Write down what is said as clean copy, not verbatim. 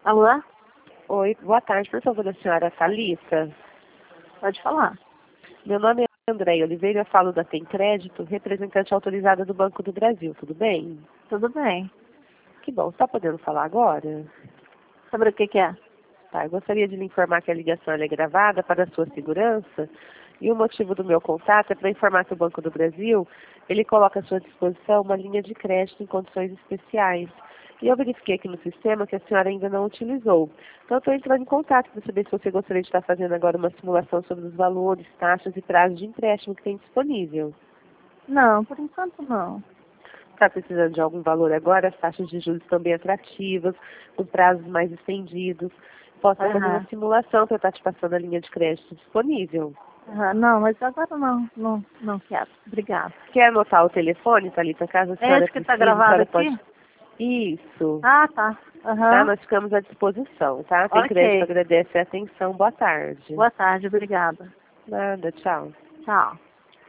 Alô? Oi, boa tarde, por favor, da senhora Thalita. Pode falar. Meu nome é André Oliveira, eu falo da Tem Crédito, representante autorizada do Banco do Brasil, tudo bem? Tudo bem. Que bom, está podendo falar agora? Sobre o que é? Tá, eu gostaria de lhe informar que a ligação é gravada para a sua segurança e o motivo do meu contato é para informar que o Banco do Brasil, ele coloca à sua disposição uma linha de crédito em condições especiais. E eu verifiquei aqui no sistema que a senhora ainda não utilizou. Então, eu estou entrando em contato para saber se você gostaria de estar fazendo agora uma simulação sobre os valores, taxas e prazos de empréstimo que tem disponível. Não, por enquanto não. Está precisando de algum valor agora? As taxas de juros estão bem atrativas, com prazos mais estendidos. Posso fazer uma simulação para estar te passando a linha de crédito disponível. Não, mas agora não quero. Obrigada. Quer anotar o telefone, Thalita, caso a senhora Esse que está precise, a gravado senhora aqui? pode... Isso. Ah, tá. Tá? Nós ficamos à disposição, tá? Tem Crédito Ok. agradece a atenção. Boa tarde. Boa tarde, obrigada. Nada, tchau. Tchau.